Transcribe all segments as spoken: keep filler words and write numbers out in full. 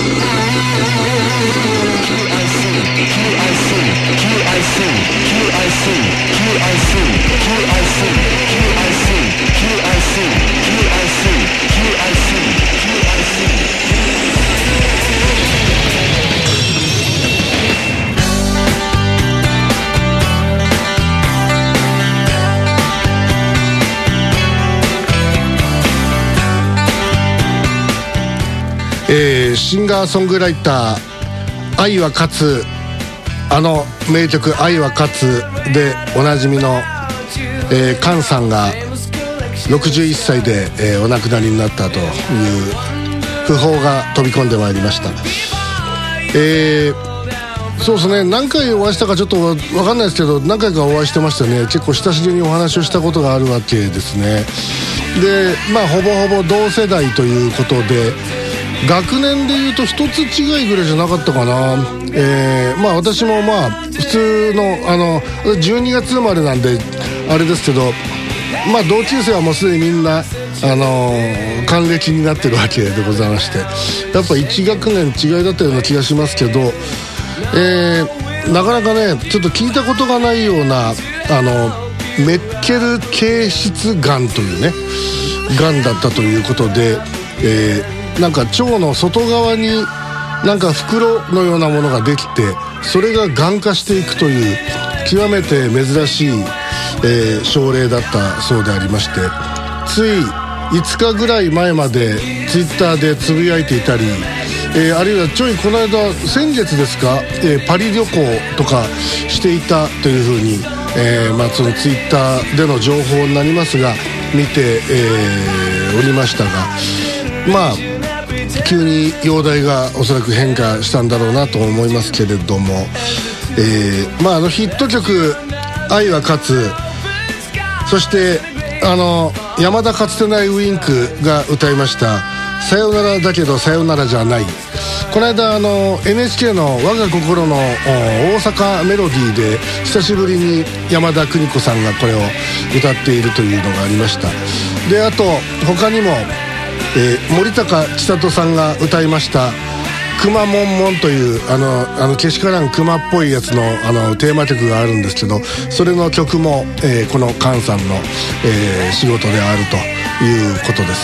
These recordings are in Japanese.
えー、シンガーソングライター愛は勝つ、あの名曲愛は勝つでおなじみの、えー、カンさんがろくじゅういっさいで、えー、お亡くなりになったという訃報が飛び込んでまいりました。えー、そうですね、何回お会いしたかちょっと分かんないですけど、何回かお会いしてましたね。結構親しげにお話をしたことがあるわけですね。でまあほぼほぼ同世代ということで、学年でいうと一つ違いぐらいじゃなかったかな。えー、まあ私もまあ普通のあのじゅうにがつ生まれなんであれですけど、まあ同級生はもうすでにみんなあのー、還暦になってるわけでございまして、やっぱいち学年違いだったような気がしますけど、えー、なかなかねちょっと聞いたことがないようなあのメッケル憩室がんというねがんだったということで、えーなんか腸の外側になんか袋のようなものができて、それががん化していくという極めて珍しい、えー、症例だったそうでありまして、ついいつかぐらい前までツイッターでつぶやいていたり、えー、あるいはちょいこの間先月ですか、えー、パリ旅行とかしていたというふうに、えーまあ、そのツイッターでの情報になりますが見て、えー、おりましたが、まあ急に容体がおそらく変化したんだろうなと思いますけれども、えー、まああのヒット曲愛は勝つ、そしてあの山田かつてないウインクが歌いましたさよならだけどさよならじゃない。この間あの エヌエイチケー の我が心の大阪メロディーで久しぶりに山田邦子さんがこれを歌っているというのがありました。であと他にもえー、森高千里さんが歌いましたくまモンモンというあのあのけしからんクマっぽいやつのあのテーマ曲があるんですけど、それの曲も、えー、このカンさんの、えー、仕事であるということです。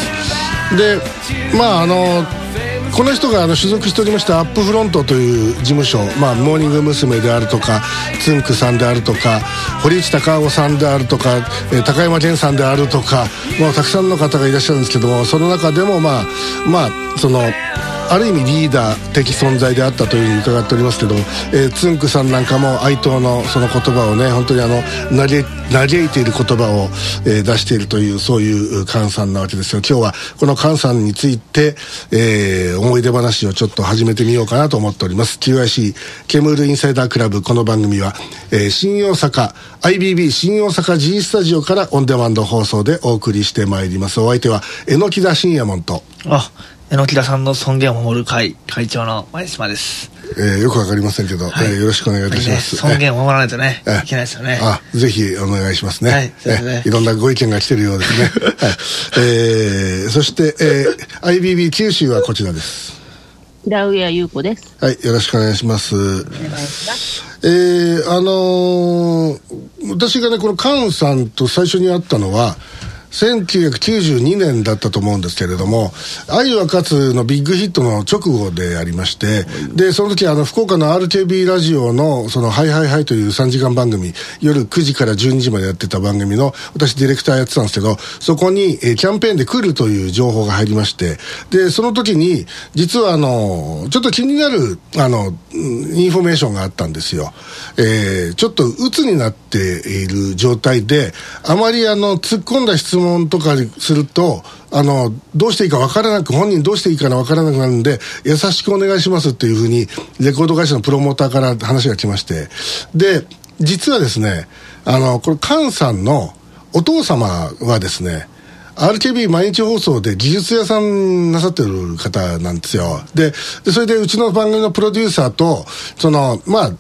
でまああのこの人があの所属しておりましたアップフロントという事務所、まあ、モーニング娘。であるとかつんくさんであるとか堀内孝雄さんであるとか、えー、高山健さんであるとか、もうたくさんの方がいらっしゃるんですけども、その中でもまあまあそのある意味リーダー的存在であったというふうに伺っておりますけど、えー、つんくさんなんかも哀悼のその言葉をね本当にあの嘆いている言葉を、えー、出しているというそういうカンさんなわけですよ。今日はこのカンさんについて、えー、思い出話をちょっと始めてみようかなと思っております。 キューアイシー ケムールインサイダークラブ、この番組は、えー、新大阪 アイビービー 新大阪 G スタジオからオンデマンド放送でお送りしてまいります。お相手は榎田信也門とあ榎田さんの尊厳を守る会会長の前島です。 えー、よくわかりませんけど、はい、えー、よろしくお願いいたします。 ね、尊厳を守らないとね、えー、いけないですよね。 あ、ぜひお願いしますね。はい、そうですね。えー、いろんなご意見が来てるようですね。はい、えー、そして、えー、アイビービー 九州はこちらです。 平上優子です。 はい、よろしくお願いします。お願いします。えー、あのー、私がねこのカンさんと最初に会ったのはせんきゅうひゃくきゅうじゅうにねんだったと思うんですけれども、愛は勝つのビッグヒットの直後でありまして、でその時あの福岡の アールケービー ラジオのそのハイハイハイというさんじかん番組、夜くじからじゅうにじまでやってた番組の私ディレクターやってたんですけど、そこに、えー、キャンペーンで来るという情報が入りまして、でその時に実はあのちょっと気になるあのインフォメーションがあったんですよ。えー、ちょっと鬱になっている状態で、あまりあの突っ込んだ質問とかするとあのどうしていいか分からなく、本人どうしていいか分からなくなるんで優しくお願いしますっていうふうにレコード会社のプロモーターから話が来まして、で実はですねあのこれカンさんのお父様はですね アールケービー 毎日放送で技術屋さんなさってる方なんですよ。で、でそれでうちの番組のプロデューサーとそのまあ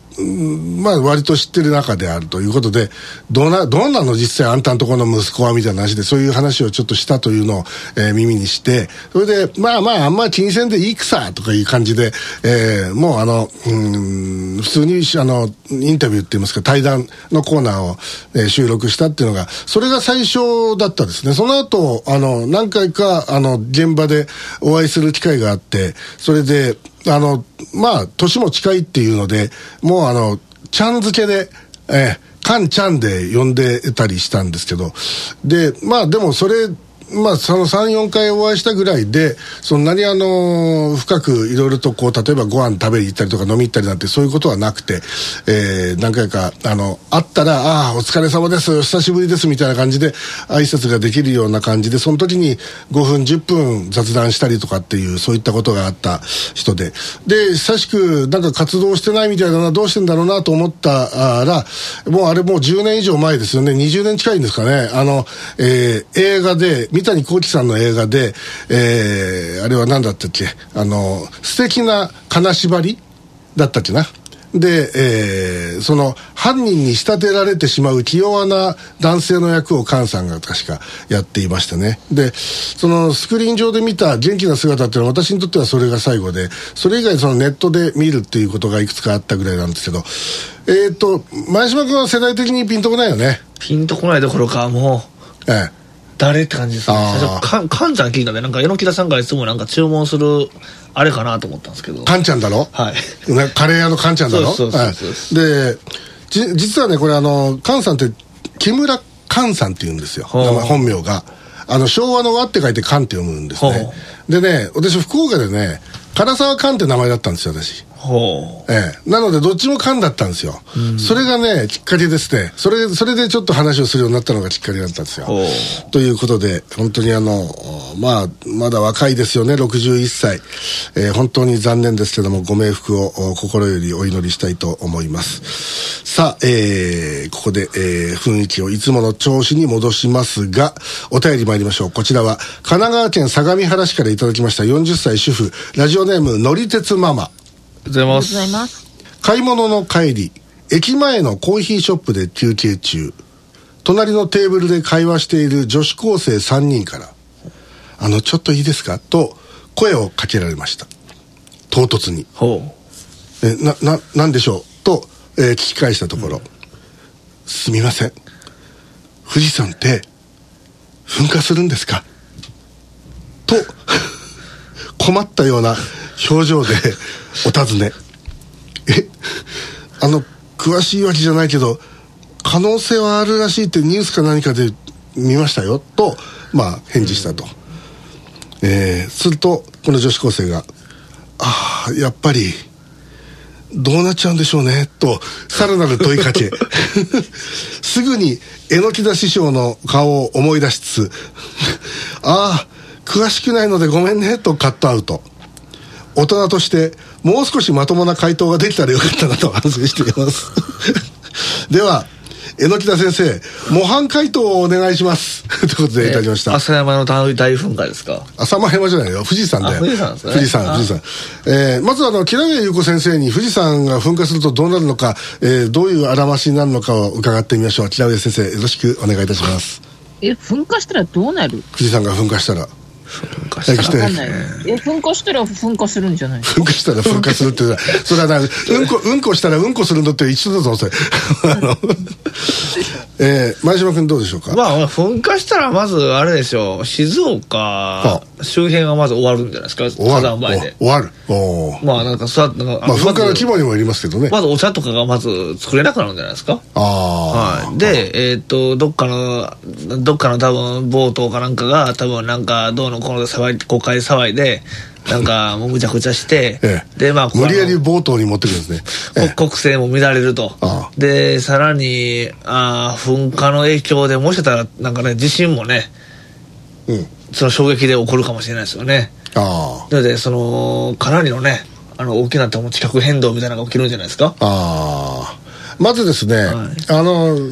まあ割と知ってる中であるということで、どうな、どうなの実際あんたんとこの息子はみたいな話で、そういう話をちょっとしたというのを、えー、耳にして、それでまあまああんまり気にせんでいいくさとかいう感じで、えー、もうあのうん普通にあのインタビューって言いますか対談のコーナーを、えー、収録したっていうのが、それが最初だったですね。その後あの何回かあの現場でお会いする機会があって、それであのまあ年も近いっていうので、もうあのちゃん付けで、えー、カンちゃんで呼んでたりしたんですけど、でまあでもそれまあそのさん、よんかいお会いしたぐらいで、そんなにあの深くいろいろとこう例えばご飯食べに行ったりとか飲み行ったりなんてそういうことはなくて、えー、何回かあの会ったらああお疲れ様ですお久しぶりですみたいな感じで挨拶ができるような感じで、その時にごふんじゅっぷん雑談したりとかっていうそういったことがあった人で、で久しくなんか活動してないみたいだな、どうしてんだろうなと思ったら、もうあれもうじゅうねん以上前ですよね、にじゅうねん近いんですかね。あの、えー、映画で三谷幸喜さんの映画で、えー、あれは何だったっけ、あの素敵な金縛りだったっけな。で、えー、その犯人に仕立てられてしまう気弱な男性の役を菅さんが確かやっていましたね。でそのスクリーン上で見た元気な姿っていうのは私にとってはそれが最後で、それ以外そのネットで見るっていうことがいくつかあったぐらいなんですけど、えーと前島君は世代的にピンとこないよね。 ピンとこないどころかもう、ええ誰って感じですね。最初かカンちゃん聞いたんで、なんか榎田さんがいつもなんか注文するあれかなと思ったんですけど、 カンちゃんだろ。 はい、 カレー屋のカンちゃんだろ。 そうそうそうそう、 はい、でじ実はねこれあのカンさんって木村カンさんって言うんですよ、本名が。あの昭和の和って書いてカンって読むんですね。でね私福岡でね唐沢カンって名前だったんですよ私。ほう、ええ、なのでどっちもカンだったんですよ、うん、それがねきっかけですね。それそれでちょっと話をするようになったのがきっかけだったんですよ。ということで本当にあのまあまだ若いですよね、ろくじゅういっさい、えー、本当に残念ですけどもご冥福を心よりお祈りしたいと思います。さあ、えー、ここで、えー、雰囲気をいつもの調子に戻しますが、お便り参りましょう。こちらは神奈川県相模原市からいただきました。よんじゅっさい主婦、ラジオネームのりてつママ。 ありがとうございます。 買い物の帰り、駅前のコーヒーショップで休憩中、隣のテーブルで会話している女子高生さんにんから、あのちょっといいですかと声をかけられました。唐突に。ほう。えなななんでしょうと、えー、聞き返したところ、うん、すみません、富士山って噴火するんですかと困ったような表情でお尋ね。えあの詳しいわけじゃないけど可能性はあるらしいってニュースか何かで見ましたよと、まあ返事したと、うん、えー、するとこの女子高生がああやっぱりどうなっちゃうんでしょうねとさらなる問いかけすぐに榎田師匠の顔を思い出しつつああ詳しくないのでごめんねとカットアウト。大人としてもう少しまともな回答ができたらよかったなと反省していますでは榎田先生模範回答をお願いしますということでいただきました。 浅山の大噴火ですか。 浅間山じゃないよ、富士山だよ。 富士山ですね。 富士山富士山、えー、まずあの木田優子先生に富士山が噴火するとどうなるのか、えー、どういうあらましになるのかを伺ってみましょう。木田優先生よろしくお願いいたします。 え噴火したらどうなる。 富士山が噴火したら噴火したら、 ね、え噴火したら噴火するんじゃない。 噴火したら噴火するっていうのはそれはなうんこうんこしたらうんこするのって一緒だぞそれあの、えー、前島君どうでしょうか。 まあ噴火したらまずあれでしょう、静岡周辺はまず終わるんじゃないですか。火山灰で終わる。おまあなんかさなんかまあ噴火の規模にもよりますけどね。 まずお茶とかがまず作れなくなるんじゃないですか。ああ、はい、でえっ、ー、とどっかのどっかの多分ボートかなんかが多分なんかどうのこの騒い公開騒いでなんかもうむちゃくちゃして、ええ、でまあ無理やりボートに持ってくるんですね、 ええ、国政も乱れると。ああでさらにあ噴火の影響でもしかしたらなんかね地震もね、うん、その衝撃で起こるかもしれないですよね。あなのでそのかなりのねあの大きな地殻変動みたいなのが起きるんじゃないですか。 あまずですね、はい、あの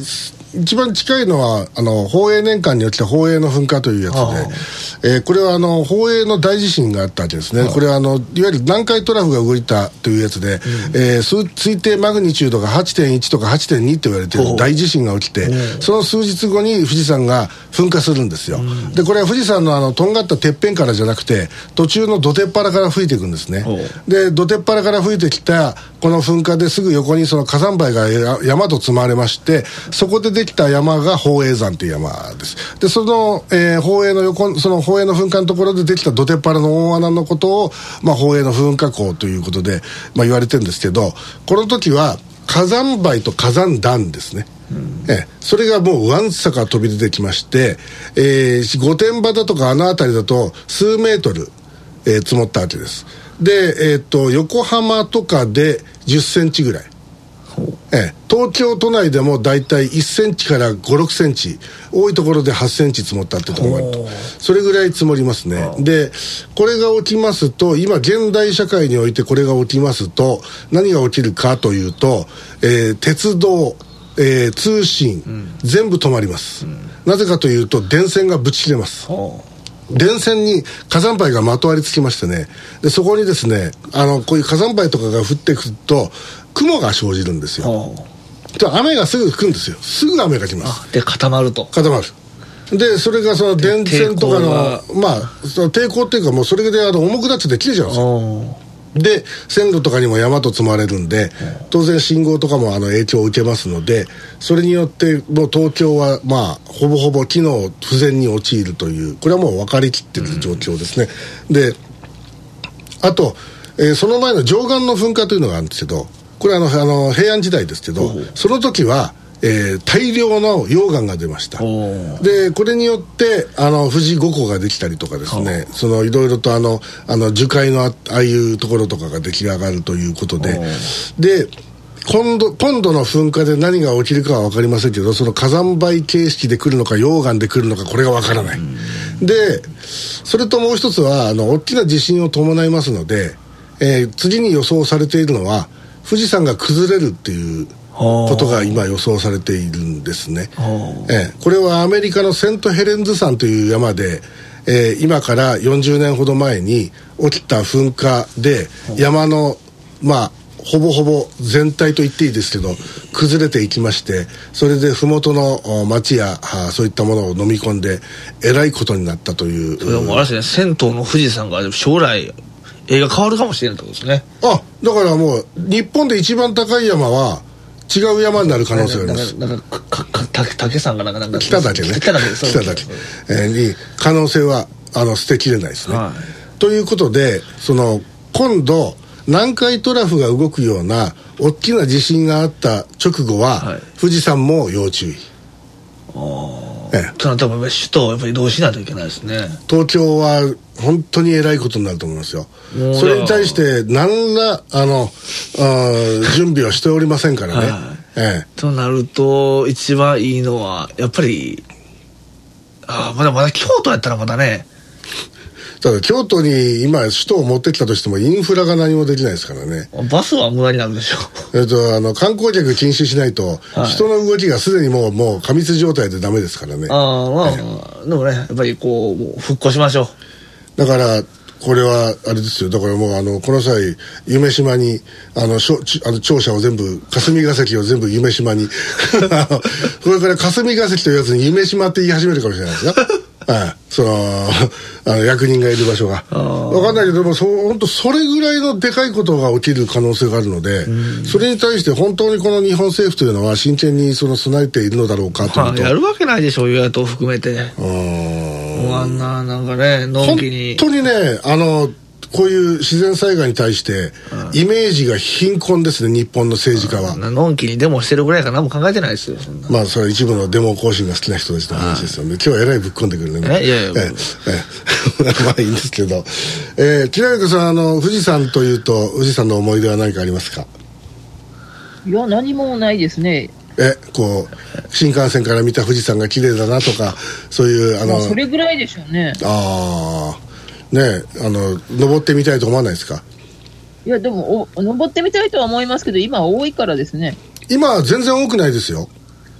一番近いのはあの宝永年間に起きた宝永の噴火というやつで、えー、これはあの宝永の大地震があったわけですね。これはあのいわゆる南海トラフが動いたというやつで、うん、えー、推定マグニチュードが はちてんいち とか はちてんに と言われている大地震が起きて、その数日後に富士山が噴火するんですよ、うん、でこれは富士山のあのとんがったてっぺんからじゃなくて途中の土手っ腹から吹いていくんですね。で土手っ腹から吹いてきたこの噴火ですぐ横にその火山灰が山と積まれまして、そこでできた山が宝永山という山です。でその、えー、宝永の横その宝永の噴火のところでできた土手っ腹の大穴のことを、まあ、宝永の噴火口ということで、まあ、言われてるんですけど、この時は火山灰と火山弾ですね、うん、えそれがもうわんさか飛び出てきまして、えー、御殿場だとかあの辺りだと数メートル、えー、積もったわけです。で、えー、と横浜とかでじゅっセンチぐらい、えー、東京都内でもだいたいいっセンチからご、ろくセンチ、多いところではちセンチ積もったってところがあると、それぐらい積もりますね。でこれが起きますと、今現代社会においてこれが起きますと何が起きるかというと、えー、鉄道、えー、通信、うん、全部止まります、うん、なぜかというと電線がぶち切れます。電線に火山灰がまとわりつきましてね、でそこにですねあのこういう火山灰とかが降ってくると雲が生じるんですよ。で雨がすぐ降るんですよ。すぐ雨が来ます。 あで固まると固まる。でそれがその電線とかのまあその抵抗っていうかもうそれであの重くなっちゃって切れちゃうんですよ。で線路とかにも山と積まれるんで当然信号とかもあの影響を受けますので、それによってもう東京はまあほぼほぼ機能不全に陥るという、これはもう分かりきってる状況ですね、うん、であと、えー、その前の貞観の噴火というのがあるんですけど、これはあのあの平安時代ですけど、その時はえー、大量の溶岩が出ました。でこれによってあの富士五湖ができたりとかですね、そのいろいろとあのあの樹海の あ, ああいうところとかが出来上がるということで、で今度今度の噴火で何が起きるかは分かりませんけど、その火山灰形式で来るのか溶岩で来るのかこれが分からない。でそれともう一つはあの大きな地震を伴いますので、えー、次に予想されているのは富士山が崩れるっていうことが今予想されているんですね、えー、これはアメリカのセントヘレンズ山という山で、えー、今からよんじゅうねんほど前に起きた噴火で山のまあほぼほぼ全体と言っていいですけど崩れていきまして、それで麓の町やそういったものを飲み込んでえらいことになったという。 それはもうあれですね、銭湯の富士山が将来映画変わるかもしれないってことですね。 あ、だからもう日本で一番高い山は違う山になる可能性があります。 なんかかかか竹さんがなんかなんか北岳ね北岳です北岳、えー、に可能性はあの捨てきれないですね、はい、ということでその今度南海トラフが動くような大きな地震があった直後は、はい、富士山も要注意。 ああ、ええ、となったら首都をやっぱり移動しないといけないですね。 東京は本当にえらいことになると思いますよ。それに対して何らあのあ準備はしておりませんからね、はい、ええ、 となると一番いいのはやっぱりあまだまだ京都やったらまだね。 ただ京都に今首都を持ってきたとしてもインフラが何もできないですからね。 バスは無駄になるでしょえっとあの観光客禁止しないと、はい、人の動きがすでにもうもう過密状態でダメですからね。 ああまあ、ええ、でもねやっぱりこうもう復興しましょう。 だからこれはあれですよ。だからもうあのこの際夢洲にあのしょあの庁舎を全部霞が関を全部夢洲にこれから霞が関というやつに夢洲って言い始めるかもしれないですよはい、そのあの役人がいる場所が分かんないけども、本当それぐらいのでかいことが起きる可能性があるので、それに対して本当にこの日本政府というのは真剣にその備えているのだろうかというと、 まあ、やるわけないでしょう、与野党含めて。うんあんななんかねのんきに本当にねあのこういう自然災害に対してイメージが貧困ですね、日本の政治家は。 のんきにデモしてるぐらいか何も考えてないですよ。そんなまあそれは一部のデモ行進が好きな人たちの話ですよね。今日はえらいぶっ込んでくるね。 えいやいやええまあいいんですけど、えー、きらりこさんあの富士山というと富士山の思い出は何かありますか？ いや何もないですね。 えこう新幹線から見た富士山が綺麗だなとかそういうあの、まあ、 それぐらいでしょうね。 ああね、あの登ってみたいと思わないですか？ いやでもお登ってみたいとは思いますけど今多いからですね。 今は全然多くないですよ。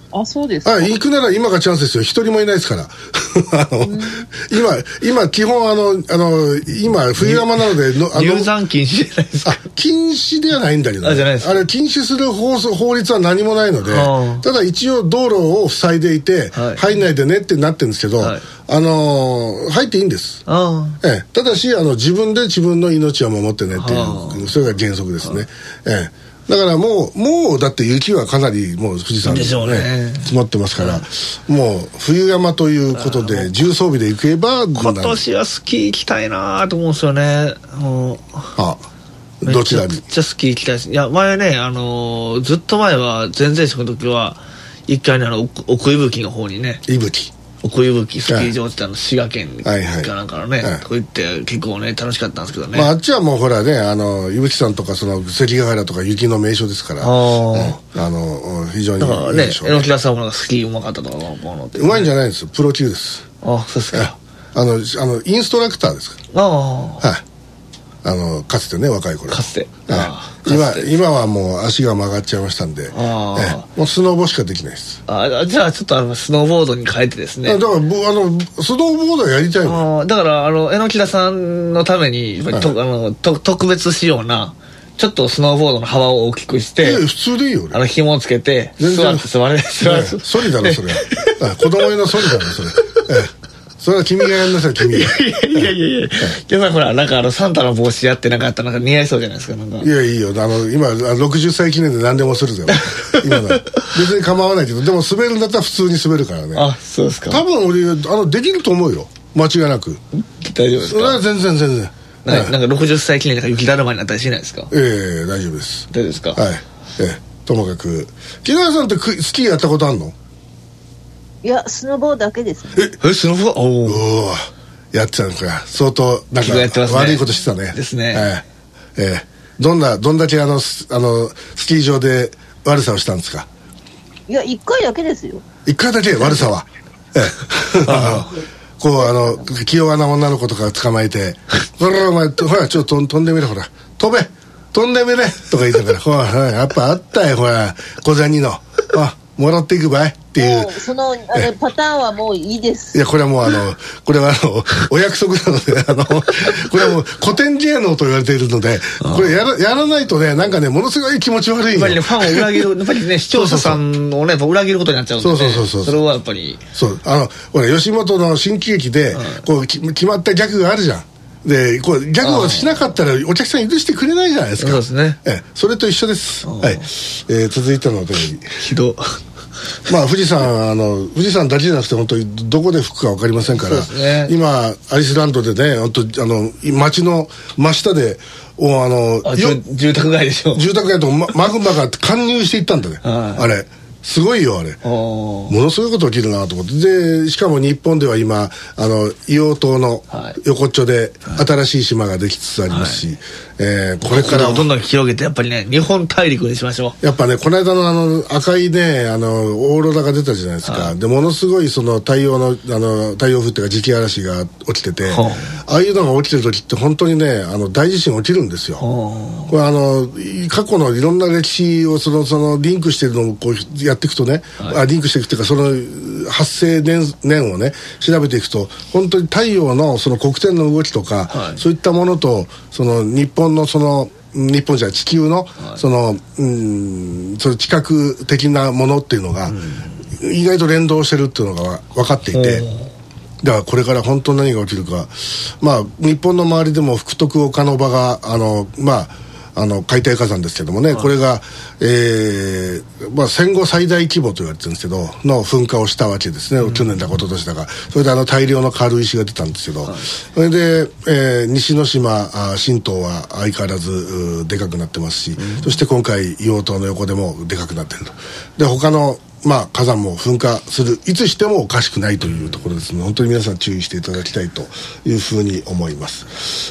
あ、そうですか。 あ、行くなら今がチャンスですよ。一人もいないですから。あの、うん、今、今、基本あの、あの、今、冬山なのでの、 あの、入山禁止じゃないですか。 あ、禁止ではないんだけど、ね、 あ、じゃないですか。 あれ、禁止する法、法律は何もないので、ただ一応道路を塞いでいて、はい、入んないでねってなってるんですけど、はい、あのー、入っていいんです。あええ、ただし、あの、自分で自分の命は守ってねっていう、それが原則ですね。ええだからもう、もうだって雪はかなりもう富士山で、ね、ね積もってますから、うん、もう冬山ということで重装備で行けば今年はスキー行きたいなと思うんですよね。もうあどちらにめっちゃスキー行きたいです。いや前ね、あのー、ずっと前は前々職の時は一回ねあの奥伊吹の方にね伊吹奥伊吹スキー場ってあの滋賀県かなんかのね、はいはい、こう行って結構ね楽しかったんですけどね、 まあ、あっちはもうほらねあの伊吹山とかその関ヶ原とか雪の名所ですから、あ、ね、あの非常にいいでしょうね。 榎木田さんもなんかスキーうまかったとか思うのって、 ね、うまいんじゃないんですよ、プロ級です。 あ、そうですか。 あのあのインストラクターですから。ああ、はい、あのかつてね若い頃かつて、 ああ今, 今はもう足が曲がっちゃいましたんで、あえもうスノボしかできないです。 あじゃあちょっとあのスノーボードに変えてですね。 だからあのスノーボードやりたいの。 あだからあの榎木田さんのために、はい、とあのと特別仕様なちょっとスノーボードの幅を大きくして、 普通でいいよ、ね、 あの紐をつけて座って座れ座れ、ね、 ソリだろそれ子供用のソリだろそれ、ええそれは君がやんなさい、君が。いやいやいやいやいや。やっぱりほら、なんかあの、サンタの帽子やってなんかやったらなんか似合いそうじゃないですか、なんか。 いや、いいよ。あの、今、ろくじゅっさい記念で何でもするぜ。今の。別に構わないけど、でも滑るんだったら普通に滑るからね。 あ、そうですか。 多分俺、あの、できると思うよ。間違いなく。 大丈夫ですか？ それは全然全然。 な, なんかろくじゅっさい記念とか雪だるまになったりしないですか？ ええ、大丈夫です。 大丈夫ですか？ はい。ええ、ともかく。木村さんってスキーやったことあんの？ いや、スノボーだけですね。 え、えスノボーおおやってたのか。相当、なんか、悪いことしてたね。 ですね。 ええ。ええ。どんな、どんだけあの、あの、スキー場で悪さをしたんですか？ いや、一回だけですよ。 一回だけ悪さは。ええ。こう、あの、器用な女の子とか捕まえて、ほら、お前、ほら、ちょっと飛んでみろ、ほら。飛べ飛んでみれとか言ったから、ほら、やっぱあったよ、ほら、小銭の。あ、もらっていくばいっていう。 その、あの、パターンはもういいです。 いや、これはもうあの、これはあの、お約束なので、あの、これはもう古典芸能と言われているので、これやら、やらないとね、なんかね、ものすごい気持ち悪いよ。 やっぱりね、ファンを裏切る、やっぱりね、視聴者さんをね、裏切ることになっちゃうんで、ね。そうそうそうそう。それはやっぱり。 そう、あの、ほら、吉本の新喜劇で、こう、き決まったギャグがあるじゃん。でこうギャグをしなかったらお客さん許してくれないじゃないですか。 そうですね。 えそれと一緒です。はい、えー、続いてのお便り。 ひどまあ富士山あの富士山だけじゃなくて本当にどこで吹くか分かりませんから、ね、今アイスランドでね本当あの街の真下でおあのあ住宅街でしょ。 住宅街とママグマが貫入していったんだね。あれ。すごいよあれ。ものすごいこと起きるなと思って。でしかも日本では今あの硫黄島の横っちょで新しい島ができつつありますし、はい、えー、これからどんどん広げてやっぱりね日本大陸にしましょう。やっぱねこの間のあの赤いねあのオーロラが出たじゃないですか、はい、でものすごいその太陽のあの太陽風っていうか磁気嵐が起きてて、はあ、ああいうのが起きてる時って本当にねあの大地震起きるんですよ。はあ、これあの過去のいろんな歴史をそのそのリンクしてるのをこうやっていくとね、はい、あリンクしていくというかその発生 年, 年をね調べていくと本当に太陽のその黒点の動きとか、はい、そういったものとその日本のその日本じゃ地球の、はい、そのうんその地殻的なものっていうのが、うん、意外と連動してるっていうのが分かっていて、だからこれから本当に何が起きるか、まあ日本の周りでも福徳岡ノ場があのまああの海底火山ですけどもね、はい、これが、えーまあ、戦後最大規模と言われてるんですけどの噴火をしたわけですね、うん、去年だか一昨年だか。それであの大量の軽石が出たんですけど、はい、それで、えー、西之島新島は相変わらずでかくなってますし、うん、そして今回硫黄島の横でもでかくなってると。で他のまあ、火山も噴火するいつしてもおかしくないというところですので本当に皆さん注意していただきたいというふうに思います。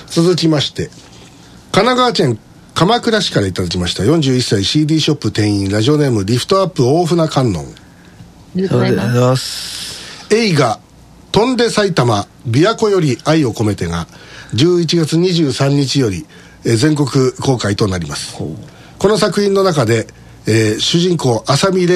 続きまして神奈川県鎌倉市からいただきましたよんじゅういっさい シーディー ショップ店員ラジオネームリフトアップ大船観音。ありがとうございます。 映画飛んで埼玉琵琶湖より愛を込めてがじゅういちがつにじゅうさんにちより全国公開となります。この作品の中で、えー、主人公浅見玲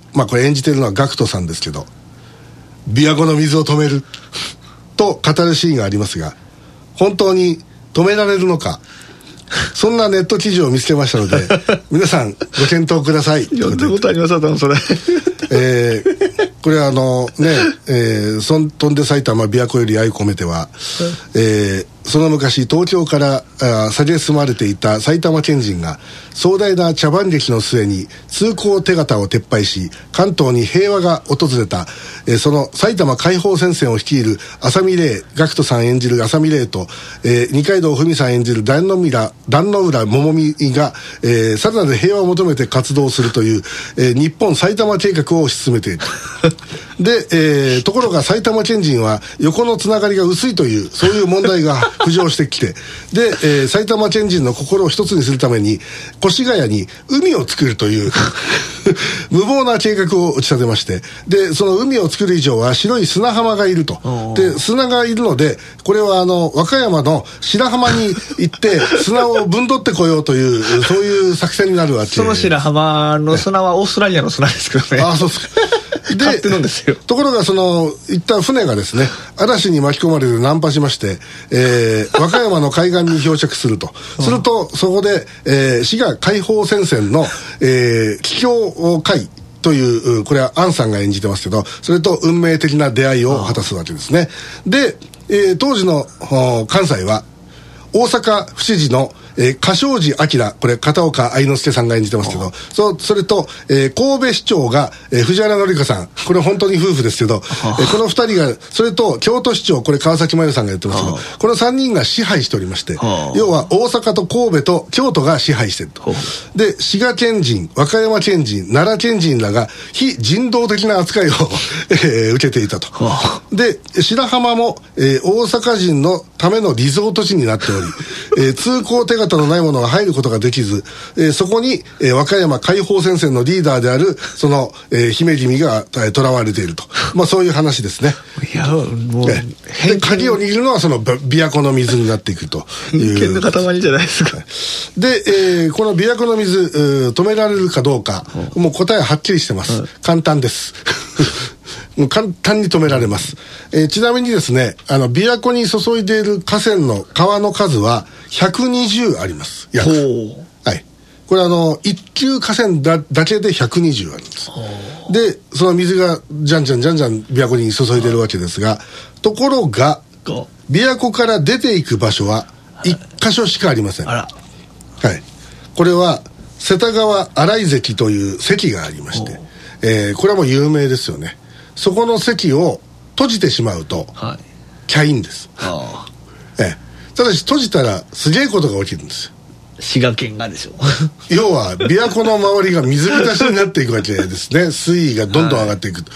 まあこれ演じてるのはガクトさんですけど、琵琶湖の水を止めると語るシーンがありますが、本当に止められるのか、そんなネット記事を見つけましたので皆さんご検討ください。 読んだことありますよそれえー、これはあのね、えー、そん飛んで埼玉琵琶湖より愛込めては、えー、その昔東京から蔑まれていた埼玉県人が壮大な茶番劇の末に通行手形を撤廃し関東に平和が訪れた、えー、その埼玉解放戦線を率いる浅見玲、ガクトさん演じる浅見玲と、えー、二階堂ふみさん演じる壇ノ浦壇ノ浦桃美が、えー、さらなる平和を求めて活動するという、えー、日本埼玉計画を推し進めているで、えー、ところが埼玉県人は横のつながりが薄いというそういう問題が浮上してきてで、えー、埼玉県人の心を一つにするために越谷に海を作るという無謀な計画を打ち立てまして、でその海を作る以上は白い砂浜がいると。で砂がいるのでこれはあの和歌山の白浜に行って砂をぶんどってこようというそういう作戦になるわけ。 その白浜の砂はオーストラリアの砂ですけどね。 ああそうですか。で買ってるんですよ。 ところがその行った船がですね嵐に巻き込まれて難破しまして、えー、和歌山の海岸に漂着するとするとそこで、えー、滋賀解放戦線の、えー、桔梗会というこれは杏さんが演じてますけど、それと運命的な出会いを果たすわけですね。で、えー、当時の関西は大阪府知事のえー、柏路明、これ片岡愛之助さんが演じてますけど、そ, それと、えー、神戸市長が、えー、藤原紀香さん、これ本当に夫婦ですけど、えー、このふたりが、それと京都市長、これ川崎麻世さんがやってますけど、このさんにんが支配しておりまして、要は大阪と神戸と京都が支配していると。で滋賀県人、和歌山県人、奈良県人らが非人道的な扱いを、えー、受けていたと。で白浜も、えー、大阪人のためのリゾート地になっており、えー、通行手形のないものが入ることができず、えー、そこに、えー、和歌山解放戦線のリーダーであるその、えー、姫君が囚われていると、まあそういう話ですね。 いやもう、 えー、で鍵を握るのはその琵琶湖の水になっていくという偏見の塊じゃないですか。 で、えー、この琵琶湖の水止められるかどうか、うん、もう答えははっきりしてます、うん、簡単ですもう簡単に止められます、えー、ちなみにですねあの琵琶湖に注いでいる河川の川の数はひゃくにじゅうあります。約、はい、これあの一級河川 だ, だけでひゃくにじゅうあるんです。でその水がじゃんじゃんじゃんじゃん琵琶湖に注いでるわけですが、ところが琵琶湖から出ていく場所はいっ箇所しかありません。あら、はい、これは瀬田川洗い堰という堰がありまして、えー、これはもう有名ですよね。そこの堰を閉じてしまうと、はい、キャインです。あ、ええ、ただし閉じたらすげえことが起きるんですよ。 滋賀県がでしょ要は琵琶湖の周りが水浸しになっていくわけですね水位がどんどん上がっていくと、はい、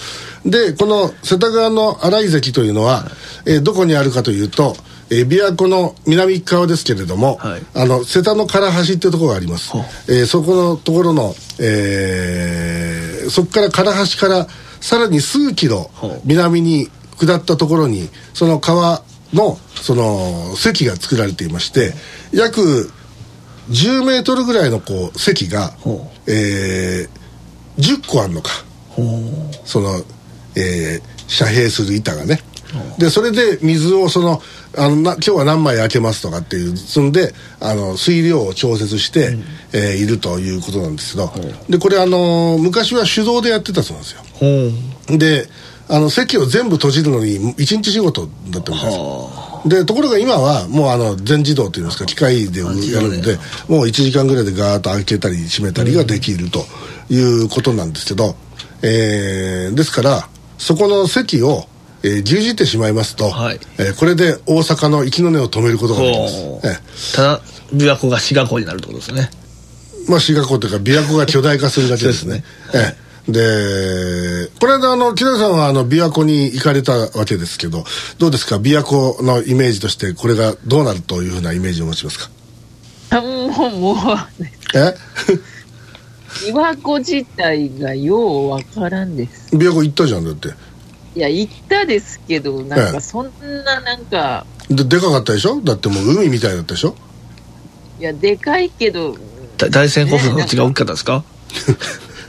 でこの瀬田川の洗い堰というのは、はい、えー、どこにあるかというと、えー、琵琶湖の南側ですけれども、はい、あの瀬田の唐橋っていうところがあります、えー、そこのところの、えー、そこから唐橋からさらに数キロ南に下ったところにその川のその堰が作られていまして、約じゅうメートルぐらいのこう堰が、えー、じゅっこあるのか、その、えー、遮蔽する板がね。でそれで水をそのあのな今日は何枚開けますとかっていうそんであの水量を調節して、うん、えー、いるということなんですけど、でこれあの昔は手動でやってたそうなんですよ。であの堰を全部閉じるのにいちにち仕事だったみたいです。でところが今はもうあの全自動というんですか機械でやるのでもういちじかんぐらいでガーッと開けたり閉めたりができるということなんですけど、えー、ですからそこの堰をえー、牛耳ってしまいますと、はい、えー、これで大阪の息の根を止めることができます、 えー、ただ琵琶湖が滋賀湖になるってことですね。 まあ滋賀湖というか琵琶湖が巨大化するだけですねですね、えー、でこの間あの木田さんはあの琵琶湖に行かれたわけですけどどうですか、琵琶湖のイメージとしてこれがどうなるというふうなイメージを持ちますか。 もうもうえ琵琶湖自体がようわからんです。 琵琶湖行ったじゃんだって。 いや行ったですけどなんかそんななんか、 ええ、で, でかかったでしょ。だってもう海みたいだったでしょ。 いやでかいけど大山古墳のうちが大きかったですか、 い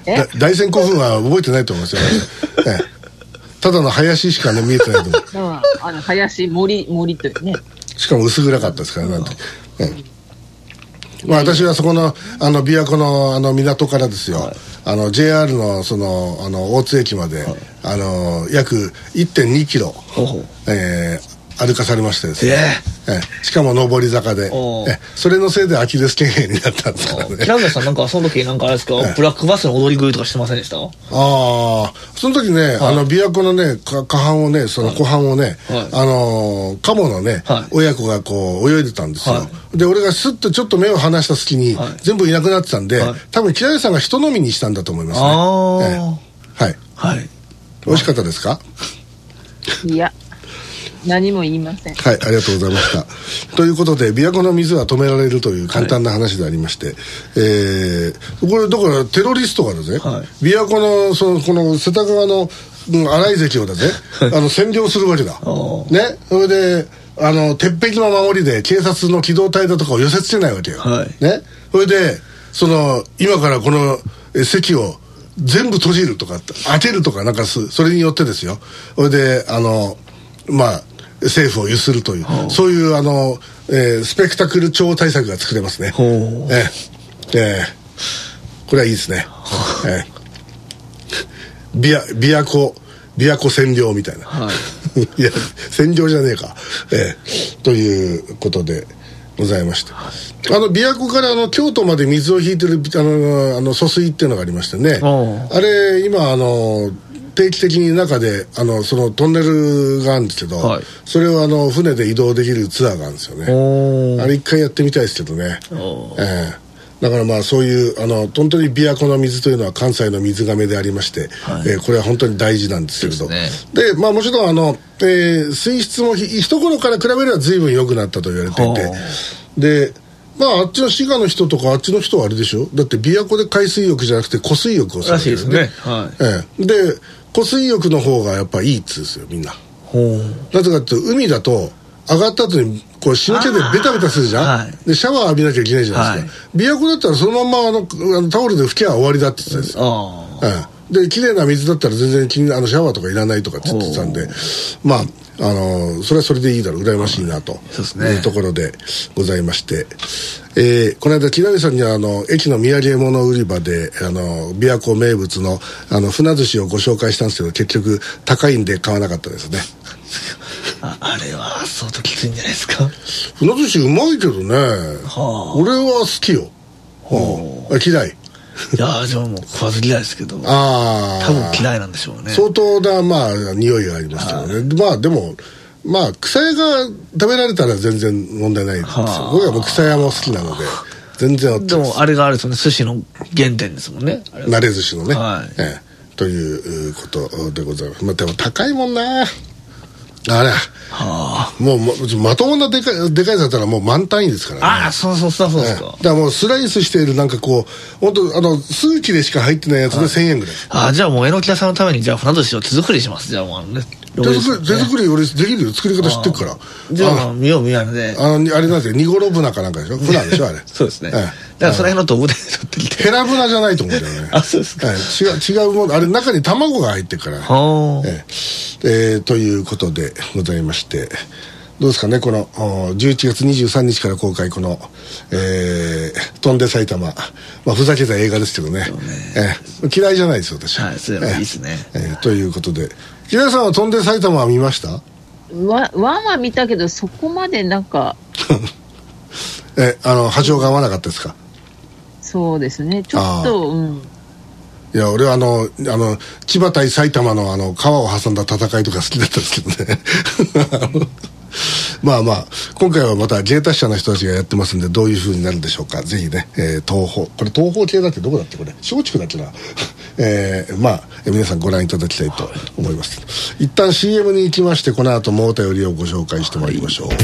大山古墳は覚えてないと思いますよ、ね、ただの林しかね見えてないと思う。 あの林森森というね。 しかも薄暗かったですからなんて、うん、まあ、私はそこのあの琵琶湖のあの港からですよ、はい、あの ジェイアール のそのあの大津駅まで、はい、あの約 いってんにキロ、えー歩かされましてですね、えー、えしかも上り坂で、えそれのせいでアキレス腱炎になったんですからね。 平野さんなんかその時なんかあれですか、ブラックバスの踊り食いとかしてませんでした？ああ、その時ね、はい、あの琵琶湖のね下半をねその湖畔をね、はい、あのカモのね、はい、親子がこう泳いでたんですよ、はい、で俺がスッとちょっと目を離した隙に、はい、全部いなくなってたんで、はい、多分平野さんが人飲みにしたんだと思いますね。あ、えー、はいはい。美味しかったですか？ いや何も言いません。 はい、ありがとうございましたということで琵琶湖の水は止められるという簡単な話でありまして、はい、えー、これだからテロリストがだぜ、はい、琵琶湖のそのこの世田川の新井関をだぜ、はい、あの占領するわけだね。それであの鉄壁の守りで警察の機動隊だとかを寄せ付けないわけよ、はい、ね。それでその今からこの席を全部閉じるとか開けるとかなんかそれによってですよ、それであのまあ政府を揺するという、そういうあの、えー、スペクタクル超対策が作れますね。えー、えー、これはいいですね。えー、琵琶琵琶湖琵琶湖占領みたいな、はい、いや占領じゃねえか、えー、ということでございました。あの琵琶湖からあの京都まで水を引いてるあのあの疎水っていうのがありましてね、あれ今あの定期的に中であのそのトンネルがあるんですけど、はい、それをあの船で移動できるツアーがあるんですよね。あれ一回やってみたいですけどね、えー、だからまあそういうあの本当に琵琶湖の水というのは関西の水がめでありまして、はい、えー、これは本当に大事なんですけれど、で、ね、でまあもちろんあの、えー、水質も一頃から比べれば随分良くなったと言われていて、でまああっちの滋賀の人とかあっちの人はあれでしょ、だって琵琶湖で海水浴じゃなくて湖水浴をするらしいですね、はい、 えー、で湖水浴の方がやっぱいいっつうんですよみんな。なぜかっていうと海だと上がった後にこう塩気でベタベタするじゃん、はい、でシャワー浴びなきゃいけないじゃないですか、はい、琵琶湖だったらそのまんまあのあのタオルで拭けば終わりだって言ってたんですよ、うん、で綺麗な水だったら全然きあのシャワーとかいらないとかって言ってたんで、まああのそれはそれでいいだろう、羨ましいなというところでございまして、えー、この間木南さんにはあの駅の土産物売り場であの琵琶湖名物のあの船寿司をご紹介したんですけど結局高いんで買わなかったですね。 あ, あれは相当きついんじゃないですか。 船寿司うまいけどね、はあ、俺は好きよ、はあ、嫌いいやーでももう食わず嫌いですけど、あ多分嫌いなんでしょうね。 相当なまあ匂いがありますけどね、まあでもまあ草屋が食べられたら全然問題ないですよ。僕はもう草屋も好きなので全然。 でもあれがあれですよね、寿司の原点ですもんね、 慣れ寿司のね、はい、ええ、ということでございます。まあでも高いもんなあれ、はあ、もう ま, まともなでかいでかいやつだったらもう満単位ですからね。 ああ、そうそうそうそうですか、 ね、だからもうスライスしているなんかこう本当あの数切れしか入ってないやつでせんえんぐらい、 はい、ああ、じゃあもう榎木田さんのためにじゃあ船寿司を手作りします。じゃあもうあのね手作り、手作り俺できるよ、作り方知ってるから。 じゃあ見よう見ないので、 あのあれなんですよ、ニゴロブナかなんかでしょ、フナでしょあれそうですね、ええ、だからその辺のドブで取ってきてヘラブナじゃないと思うんだよねあ、そうですか、 ええ、違う違うもの、あれ中に卵が入ってるから、ね、えええー、ということでございまして、どうですかね、このじゅういちがつにじゅうさんにちから公開この、えー、飛んで埼玉、まあ、ふざけた映画ですけど ね, ね、えー、嫌いじゃないですよ私、 はい、それはいいですね、 えーえー、ということで木田さんは飛んで埼玉は見ました？ ワンは見たけどそこまでなんかえあの波長が合わなかったですか？ そうですね、ちょっと、うん、 いや俺はあのあの千葉対埼玉 の, あの川を挟んだ戦いとか好きだったんですけどねまあまあ今回はまた芸達者の人たちがやってますんでどういう風になるんでしょうか。ぜひね、えー、東宝これ東宝系だってどこだっけこれ松竹だっけなえー、まあ皆さんご覧いただきたいと思います、はい、一旦 シーエム に行きましてこの後もお便りをご紹介してまいりましょう。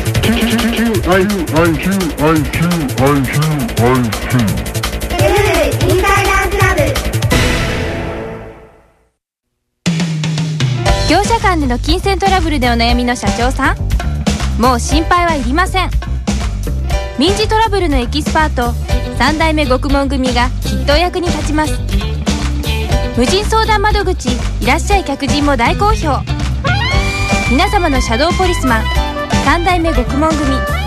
業者間での金銭トラブルでお悩みの社長さん、もう心配はいりません。民事トラブルのエキスパートさん代目獄門組がきっとお役に立ちます。 無人相談窓口いらっしゃい客人も大好評。皆様のシャドーポリスマンさん代目獄門組